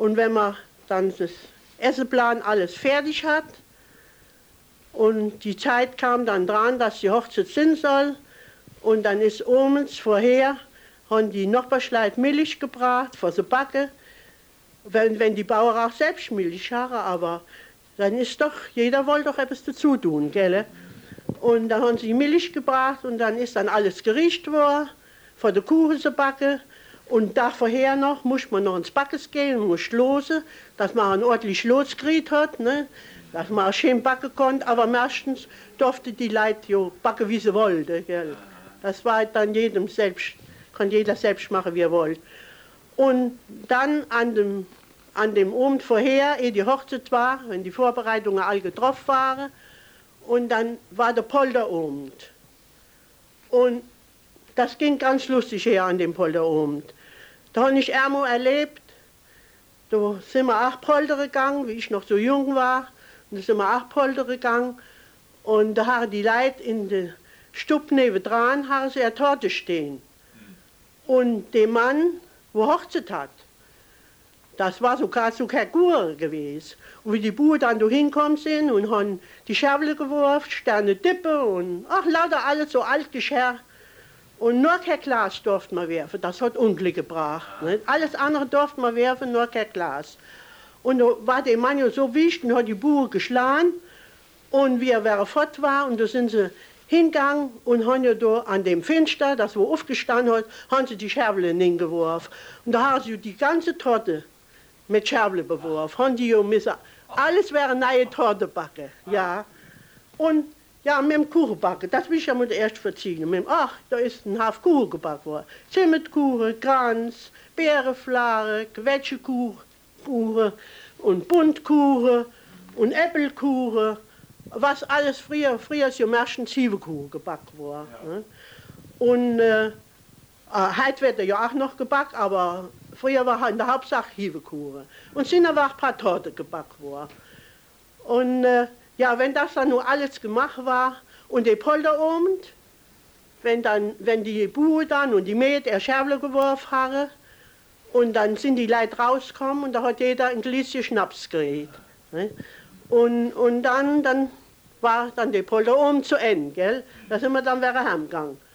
Und wenn man dann das Essenplan alles fertig hat und die Zeit kam dann dran, dass die Hochzeit sein soll, und dann ist abends vorher, haben die Nachbarschleute Milch gebracht, für sie backen, wenn die Bauern auch selbst Milch haben, aber dann ist doch, jeder wollte doch etwas dazu tun, gell? Und dann haben sie Milch gebracht und dann ist dann alles gerichtet worden, für die Kuchen zu backen. Und da vorher noch, muss man noch ins Backes gehen, muss losen, dass man ein ordentlich Los gekriegt hat, ne? Dass man auch schön backen konnte, aber meistens durfte die Leute ja backen, wie sie wollten, gell? Das war dann jedem selbst, kann jeder selbst machen, wie er wollte. Und dann an dem Abend vorher, ehe die Hochzeit war, wenn die Vorbereitungen alle getroffen waren, und dann war der Polterabend. Und das ging ganz lustig her an dem Polterabend. Da habe ich einmal erlebt, da sind wir auch poltern gegangen, wie ich noch so jung war, und da sind wir auch poltern gegangen, und da haben die Leute in den Stub nebendran, haben sie eine Torte stehen. Und der Mann, der Hochzeit hat, das war sogar so kein Gur gewesen. Und wie die Buben dann da hinkommen sind und haben die Scherble geworfen, Sterne Dippe und ach, lauter alles so alt Geschirr. Und nur kein Glas durfte man werfen, das hat Unglück gebracht. Nicht? Alles andere durfte man werfen, nur kein Glas. Und da war der Mann ja so wichtig und hat die Buben geschlagen. Und wie er fort war, und da sind sie hingegangen und haben ja da an dem Fenster, das wo aufgestanden hat, haben sie die Scherble hingeworfen. Und da haben sie die ganze Torte mit Scherble beworfen. Haben die ja müssen, alles wäre neue Torte backen. Ja. Und ja, mit dem Kuchen backen, das will ich ja mal erst verziehen. Ach, da ist ein Haufen Kuchen gebacken worden. Zimmetkuchen, Kranz, Beerenflare, Quetschekuchen und Buntkuchen und Äppelkuchen. Was alles früher ist ja meistens Zwiebelkuchen gebacken worden. Ja. Ne? Und heute wird er ja auch noch gebacken, aber früher war in der Hauptsache Hiebekuchen. Und sind aber auch ein paar Torte gebacken worden. Und ja, wenn das dann nur alles gemacht war und der Polterabend, wenn die Buben dann und die Mädchen Scherble geworfen haben, und dann sind die Leute rausgekommen und da hat jeder ein Gläschen Schnaps gekriegt. Ne? Und dann war dann der Polterabend zu Ende, gell? Da sind wir dann wieder heimgegangen.